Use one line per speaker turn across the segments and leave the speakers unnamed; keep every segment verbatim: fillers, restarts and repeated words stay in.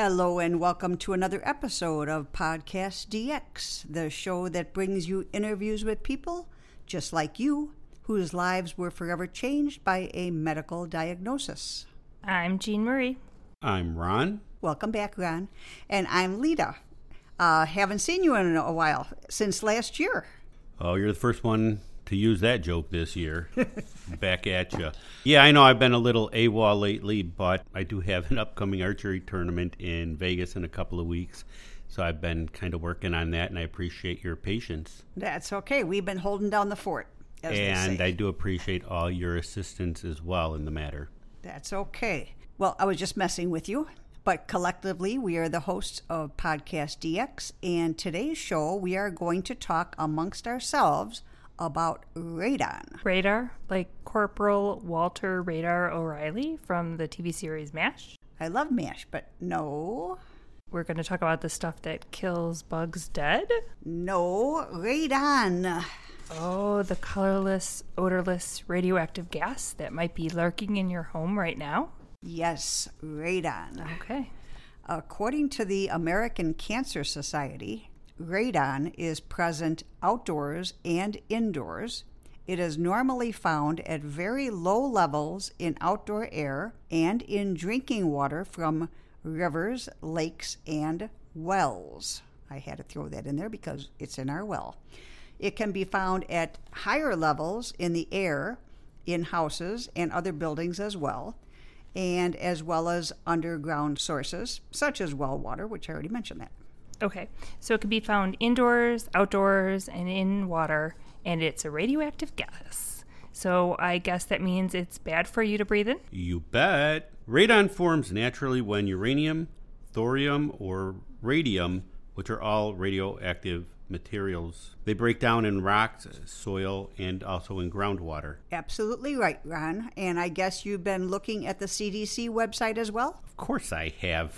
Hello and welcome to another episode of Podcast D X, the show that brings you interviews with people just like you, whose lives were forever changed by a medical diagnosis.
I'm Jean Marie.
I'm Ron.
Welcome back, Ron. And I'm Lita. Uh, haven't seen you in a while, since last year.
Oh, you're the first one to use that joke this year. Back at you. Yeah, I know I've been a little AWOL lately, but I do have an upcoming archery tournament in Vegas in a couple of weeks. So I've been kind of working on that, and I appreciate your patience.
That's okay. We've been holding down the fort, as they say.
And I do appreciate all your assistance as well in the matter.
That's okay. Well, I was just messing with you, but collectively we are the hosts of Podcast D X, and today's show we are going to talk amongst ourselves about radon.
Radar, like Corporal Walter Radar O'Reilly from the T V series MASH.
I love MASH, but no.
We're going to talk about the stuff that kills bugs dead?
No, radon.
Oh, the colorless, odorless, radioactive gas that might be lurking in your home right now?
Yes, radon.
Okay.
According to the American Cancer Society, radon is present outdoors and indoors. It is normally found at very low levels in outdoor air and in drinking water from rivers, lakes, and wells. I had to throw that in there because it's in our well. It can be found at higher levels in the air, in houses and other buildings as well, and as well as underground sources, such as well water, which I already mentioned that.
Okay, so it can be found indoors, outdoors, and in water, and it's a radioactive gas. So I guess that means it's bad for you to breathe in?
You bet. Radon forms naturally when uranium, thorium, or radium, which are all radioactive materials, they break down in rocks, soil, and also in groundwater.
Absolutely right, Ron. And I guess you've been looking at the C D C website as well?
Of course I have.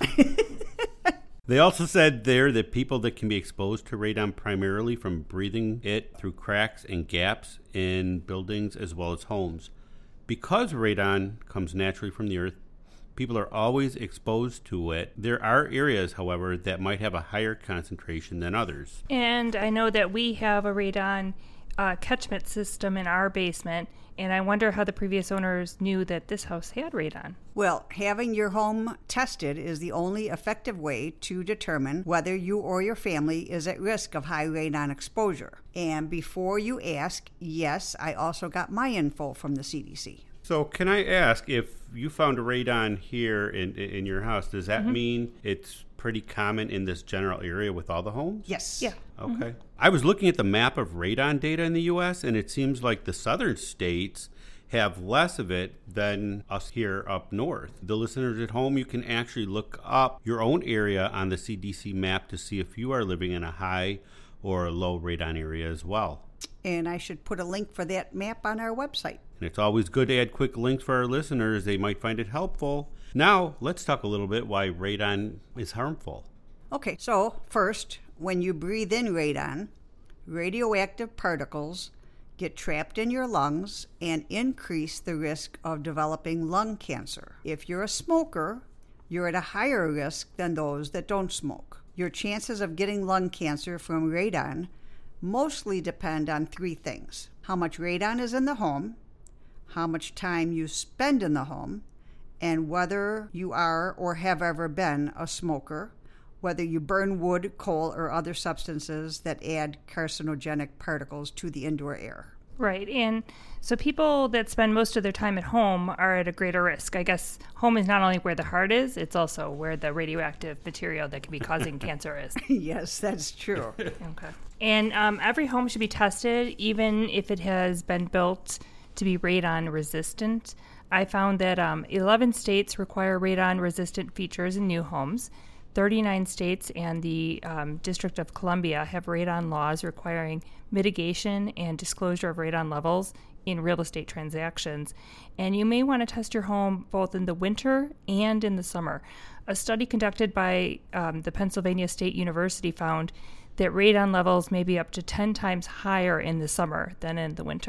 They also said there that people that can be exposed to radon primarily from breathing it through cracks and gaps in buildings as well as homes. Because radon comes naturally from the earth, people are always exposed to it. There are areas, however, that might have a higher concentration than others.
And I know that we have a radon uh, catchment system in our basement, and I wonder how the previous owners knew that this house had radon.
Well, having your home tested is the only effective way to determine whether you or your family is at risk of high radon exposure. And before you ask, yes, I also got my info from the C D C.
So can I ask, if you found a radon here in in your house, does that mm-hmm. mean it's pretty common in this general area with all the homes?
Yes.
Yeah.
Okay.
Mm-hmm.
I was looking at the map of radon data in the U S, and it seems like the southern states have less of it than us here up north. The listeners at home, you can actually look up your own area on the C D C map to see if you are living in a high or a low radon area as well.
And I should put a link for that map on our website.
And it's always good to add quick links for our listeners. They might find it helpful. Now, let's talk a little bit why radon is harmful.
Okay, so first, when you breathe in radon, radioactive particles get trapped in your lungs and increase the risk of developing lung cancer. If you're a smoker, you're at a higher risk than those that don't smoke. Your chances of getting lung cancer from radon mostly depend on three things: how much radon is in the home, how much time you spend in the home, and whether you are or have ever been a smoker, whether you burn wood, coal, or other substances that add carcinogenic particles to the indoor air.
Right, and so people that spend most of their time at home are at a greater risk. I guess home is not only where the heart is, it's also where the radioactive material that can be causing cancer is.
Yes, that's true.
Okay. And um, every home should be tested, even if it has been built to be radon resistant. I found that um, eleven states require radon resistant features in new homes. thirty-nine states and the um, District of Columbia have radon laws requiring mitigation and disclosure of radon levels in real estate transactions. And you may want to test your home both in the winter and in the summer. A study conducted by um, the Pennsylvania State University found that radon levels may be up to ten times higher in the summer than in the winter.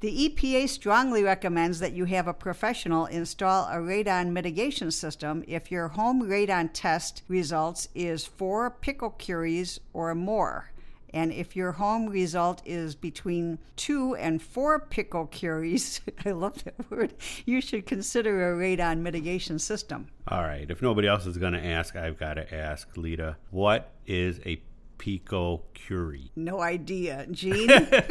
The E P A strongly recommends that you have a professional install a radon mitigation system if your home radon test results is four picocuries or more. And if your home result is between two and four picocuries, I love that word, you should consider a radon mitigation system.
All right. If nobody else is going to ask, I've got to ask, Lita, what is a picocurie?
No idea. Gene?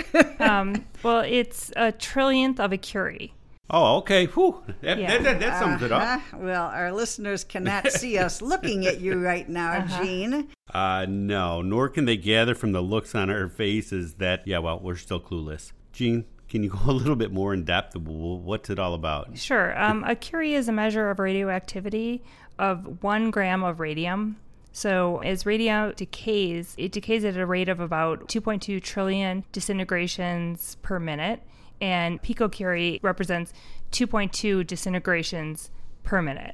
um, well, it's a trillionth of a curie.
Oh, okay. Whew. That,
Yeah.
that, that, that sums it up.
Uh-huh. Well, our listeners cannot see us looking at you right now,
Uh-huh.
Gene.
Uh, no, nor can they gather from the looks on our faces that, yeah, well, we're still clueless. Gene, can you go a little bit more in depth? What's it all about?
Sure. Um, a curie is a measure of radioactivity of one gram of radium. So as radium decays, it decays at a rate of about two point two trillion disintegrations per minute. And picocurie represents two point two disintegrations per minute.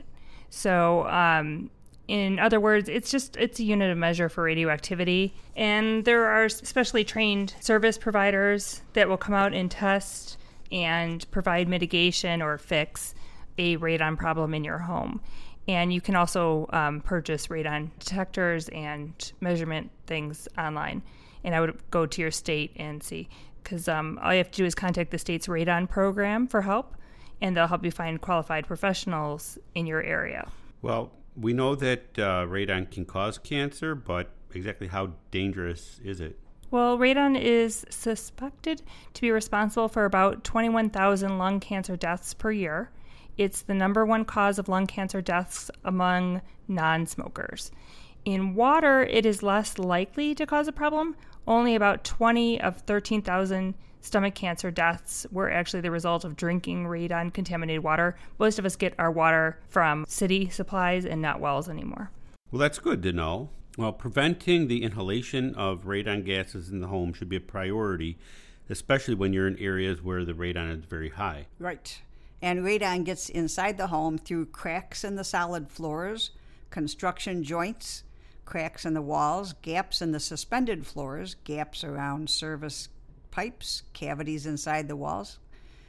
So, um, in other words, it's just it's a unit of measure for radioactivity. And there are specially trained service providers that will come out and test and provide mitigation or fix a radon problem in your home. And you can also um, purchase radon detectors and measurement things online. And I would go to your state and see. Because um, all you have to do is contact the state's radon program for help, and they'll help you find qualified professionals in your area.
Well, we know that uh, radon can cause cancer, but exactly how dangerous is it?
Well, radon is suspected to be responsible for about twenty-one thousand lung cancer deaths per year. It's the number one cause of lung cancer deaths among non-smokers. In water, it is less likely to cause a problem. Only about twenty of thirteen thousand stomach cancer deaths were actually the result of drinking radon-contaminated water. Most of us get our water from city supplies and not wells anymore.
Well, that's good to know. Well, preventing the inhalation of radon gases in the home should be a priority, especially when you're in areas where the radon is very high.
Right. And radon gets inside the home through cracks in the solid floors, construction joints, cracks in the walls, gaps in the suspended floors, gaps around service pipes, cavities inside the walls,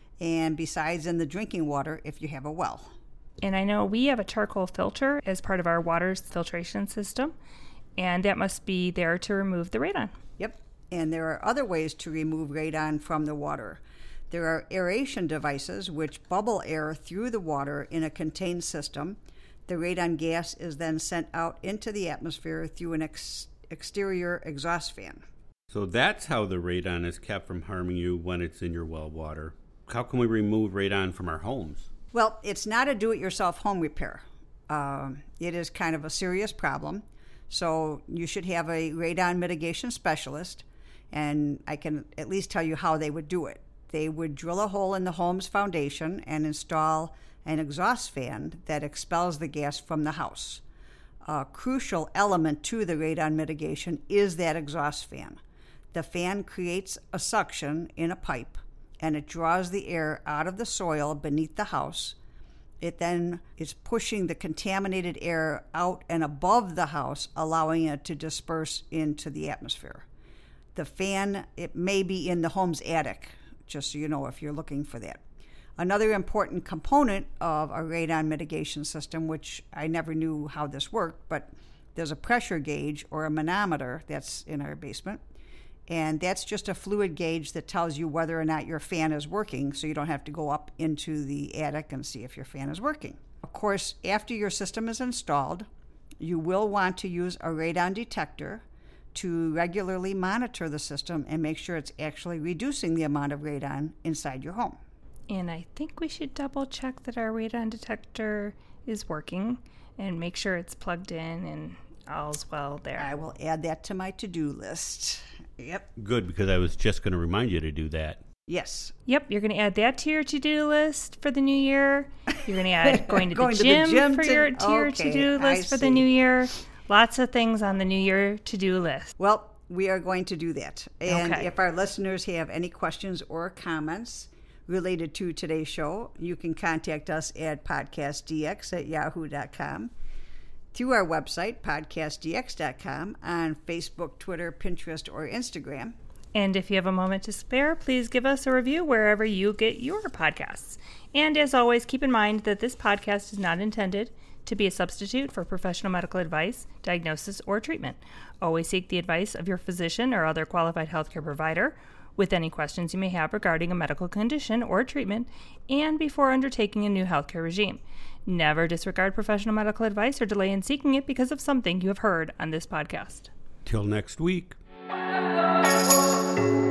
and besides in the drinking water if you have a well.
And I know we have a charcoal filter as part of our water filtration system, and that must be there to remove the radon.
Yep. And there are other ways to remove radon from the water. There are aeration devices which bubble air through the water in a contained system. The radon gas is then sent out into the atmosphere through an ex- exterior exhaust fan.
So that's how the radon is kept from harming you when it's in your well water. How can we remove radon from our homes?
Well, it's not a do-it-yourself home repair. Um, it is kind of a serious problem. So you should have a radon mitigation specialist, and I can at least tell you how they would do it. They would drill a hole in the home's foundation and install an exhaust fan that expels the gas from the house. A crucial element to the radon mitigation is that exhaust fan. The fan creates a suction in a pipe, and it draws the air out of the soil beneath the house. It then is pushing the contaminated air out and above the house, allowing it to disperse into the atmosphere. The fan, it may be in the home's attic, just so you know if you're looking for that. Another important component of a radon mitigation system, which I never knew how this worked, but there's a pressure gauge or a manometer that's in our basement. And that's just a fluid gauge that tells you whether or not your fan is working, so you don't have to go up into the attic and see if your fan is working. Of course, after your system is installed, you will want to use a radon detector to regularly monitor the system and make sure it's actually reducing the amount of radon inside your home.
And I think we should double check that our radon detector is working and make sure it's plugged in and all's well there.
I will add that to my to-do list. Yep.
Good, because I was just going to remind you to do that.
Yes.
Yep, you're going to add that to your to-do list for the new year. You're going to add going to
Going
the
to the
gym,
gym
for
to-
your, to your
okay,
to-do
I
list for the
see.
new year. Lots of things on the new year to-do list.
Well, we are going to do that. And
Okay.
if our listeners have any questions or comments related to today's show, you can contact us at podcastdx at yahoo dot com, through our website, podcast d x dot com, on Facebook, Twitter, Pinterest, or Instagram.
And if you have a moment to spare, please give us a review wherever you get your podcasts. And as always, keep in mind that this podcast is not intended to be a substitute for professional medical advice, diagnosis, or treatment. Always seek the advice of your physician or other qualified healthcare provider with any questions you may have regarding a medical condition or treatment and before undertaking a new healthcare regime. Never disregard professional medical advice or delay in seeking it because of something you have heard on this podcast.
Till next week.
Thank you.